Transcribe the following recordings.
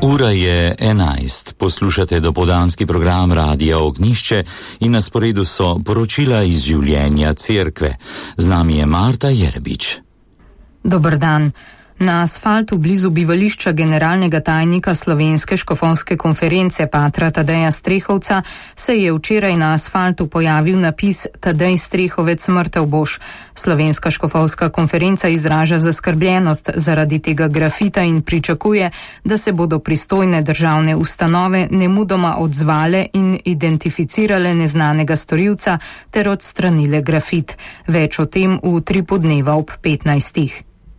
Ura je 11. Poslušate dopoldanski program Radia Ognjišče in na sporedu so poročila iz življenja cerkve. Z nami je Marta Jerbič. Dober dan. Na asfaltu blizu bivališča generalnega tajnika Slovenske škofovske konference patra Tadeja Strehovca se je včeraj na asfaltu pojavil napis Tadej Strehovec mrtev boš. Slovenska škofovska konferenca izraža zaskrbljenost zaradi tega grafita in pričakuje, da se bodo pristojne državne ustanove nemudoma odzvale in identificirale neznanega storilca ter odstranile grafit. Več o tem v Tripu dneva ob 15.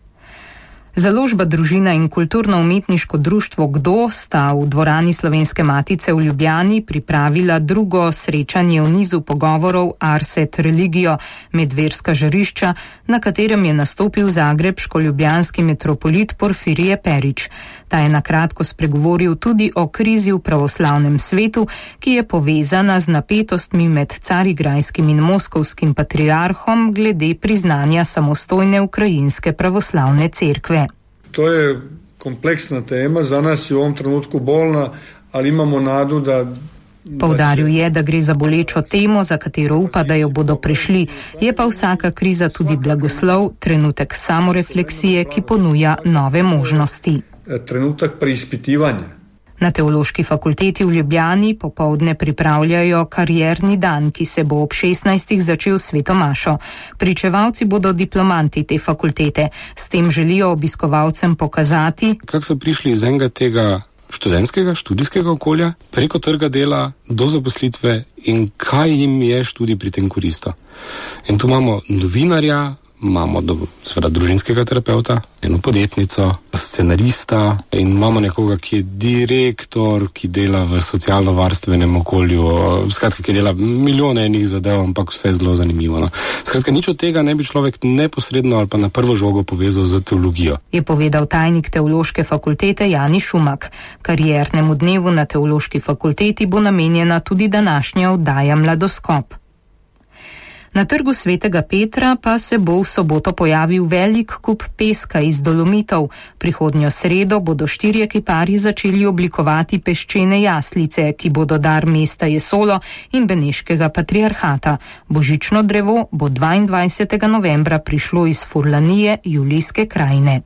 Založba Družina in kulturno-umetniško društvo Kdo sta v dvorani Slovenske matice v Ljubljani pripravila drugo srečanje v nizu pogovorov Ars et Religio medverska žarišča, na katerem je nastopil zagrebško-ljubljanski metropolit Porfirije Perić. Ta je na kratko spregovoril tudi o krizi v pravoslavnem svetu, ki je povezana z napetostmi med carigrajskim in moskovskim patriarhom glede priznanja samostojne ukrajinske pravoslavne cerkve. To je kompleksna tema, za nas je v ovom trenutku bolna, ali imamo nadu da... Poudaril je, da gre za bolečo temo, za katero upa, da jo bodo prešli. Je pa vsaka kriza tudi blagoslov, trenutek samorefleksije, ki ponuja nove možnosti. Trenutek preizpitivanja. Na Teološki fakulteti v Ljubljani popoldne pripravljajo karierni dan, ki se bo ob 16. začel s sveto mašo. Pričevalci bodo diplomanti te fakultete. S tem želijo obiskovalcem pokazati, kako so prišli iz enega tega študijskega okolja, preko trga dela do zaposlitve in kaj jim je študij pri tem koristilo. In tu imamo novinarja, imamo seveda družinskega terapeuta, eno podjetnico, scenarista in imamo nekoga, ki je direktor, ki dela v socialno-varstvenem okolju, skratka, ki dela milijone enih zadev, ampak vse je zelo zanimivo. No. Skratka, nič od tega ne bi človek neposredno ali pa na prvo žogo povezal z teologijo. Je povedal tajnik Teološke fakultete Jani Šumak. Kariernemu dnevu na Teološki fakulteti bo namenjena tudi današnja oddaja Mladoskop. Na trgu Svetega Petra pa se bo v soboto pojavil velik kup peska iz Dolomitov. Prihodnjo sredo bodo 4 kiparji začeli oblikovati peščene jaslice, ki bodo dar mesta Jesolo in Beneškega patriarhata. Božično drevo bo 22. novembra prišlo iz Furlanije, Julijske krajine.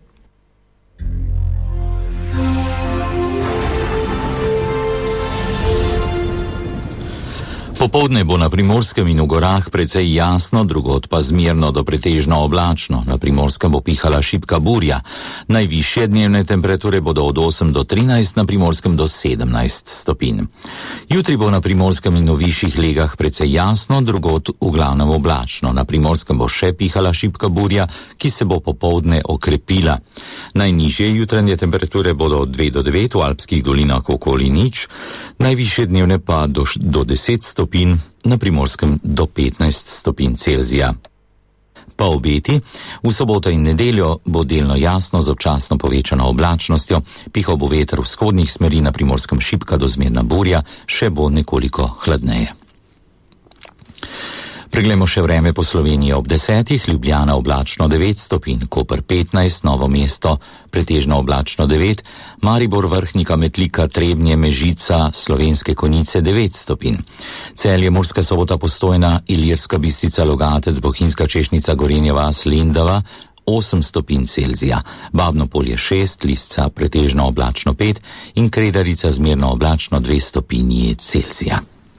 Popoldne bo na Primorskem in v gorah precej jasno, drugod pa zmerno do pretežno oblačno. Na Primorskem bo pihala šibka burja. Najvišje dnevne temperature bodo od 8 do 13, na Primorskem do 17 stopinj. Jutri bo na Primorskem in v višjih legah precej jasno, drugod v glavnem oblačno. Na Primorskem bo še pihala šibka burja, ki se bo popoldne okrepila. Najnižje jutranje temperature bodo od 2 do 9, v alpskih dolinah okoli nič, najvišje dnevne pa do 10 stopinj, na Primorskem do 15 stopinj Celzija. Pa obeti, v soboto in nedeljo bo delno jasno z občasno povečano oblačnostjo, pihal bo veter vzhodnih smeri, na Primorskem šibka do zmerna burja, še bo nekoliko hladneje. Preglejmo še vreme po Sloveniji ob 10, Ljubljana oblačno 9 stopinj, Koper 15, Novo mesto pretežno oblačno 9, Maribor, Vrhnika, Metlika, Trebnje, Mežica, Slovenske Konjice 9 stopinj, Celje, Murska Sobota, Postojna, Ilirska Bistrica, Logatec, Bohinjska Češnica, Gorenja vas, Lendava 8 stopinj Celzija, Babno Polje 6, Lisca pretežno oblačno 5 in Kredarica zmerno oblačno 2 stopinji Celzija.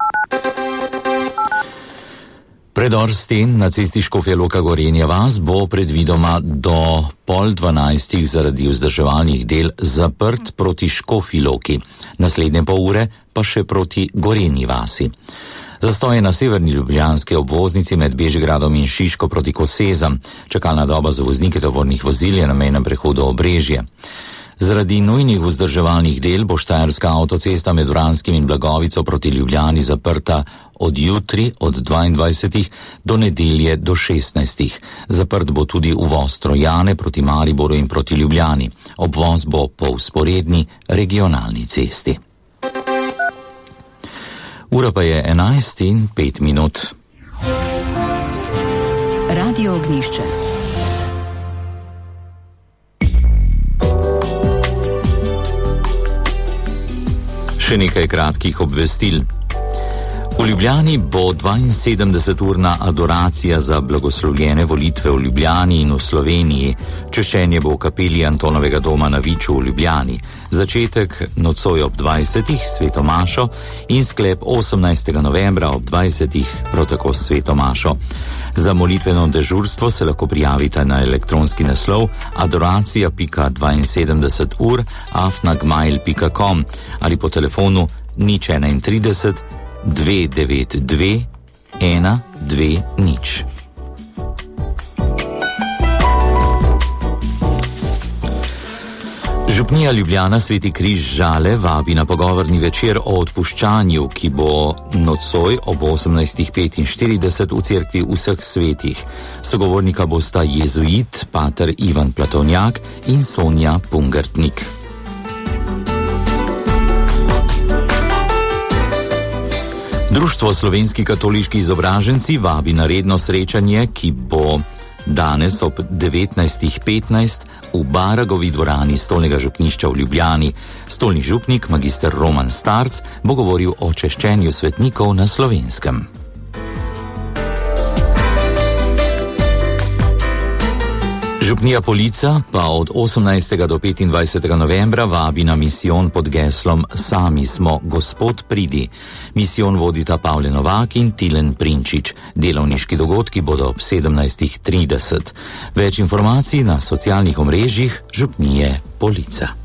Predor sten na cesti Škofja Loka Gorenja vas bo predvidoma do 11:30 zaradi vzdrževalnih del zaprt proti Škofji Loki, naslednje pol ure pa še proti Gorenji vasi. Zastoj na severni ljubljanski obvoznici med Bežigradom in Šiško proti Kosezam. Čakalna doba za voznike tovornih vozil je na mejnem prehodu Obrežje. Zaradi nujnih vzdrževalnih del bo štajerska avtocesta med Vranskim in Blagovico proti Ljubljani zaprta od jutri od 22. do nedelje do 16. Zaprt bo tudi uvoz Trojane proti Mariboru in proti Ljubljani. Obvoz bo po vzporedni regionalni cesti. Ura pa je 11:05. Radio Ognjišče. Še nekaj kratkih obvestil. V Ljubljani bo 72-urna adoracija za blagoslovljene volitve v Ljubljani in v Sloveniji. Češčenje bo v kapeli Antonovega doma na Viču v Ljubljani. Začetek nocoj ob 20. sveto mašo in sklep 18. novembra ob 20. prav tako sveto mašo. Za molitveno dežurstvo se lahko prijavite na elektronski naslov adoracija.72ur@gmail.com ali po telefonu 031 292 120. Župnija Ljubljana Sveti križ Žale vabi na pogovorni večer o odpuščanju, ki bo nocoj ob 18:45 v cerkvi vseh svetih. Sogovornika bosta jezuit pater Ivan Platovnjak in Sonja Pungartnik. Društvo Slovenski katoliški izobraženci vabi na redno srečanje, ki bo danes ob 19:15 v Baragovi dvorani Stolnega župnišča v Ljubljani. Stolni župnik, magister Roman Starc, bo govoril o češčenju svetnikov na Slovenskem. Župnija Polica pa od 18. do 25. novembra vabi na misijon pod geslom Sami smo, Gospod pridi. Misijon vodita Pavle Novak in Tilen Prinčič. Delovniški dogodki bodo ob 17:30. Več informacij na socialnih omrežjih Župnije Polica.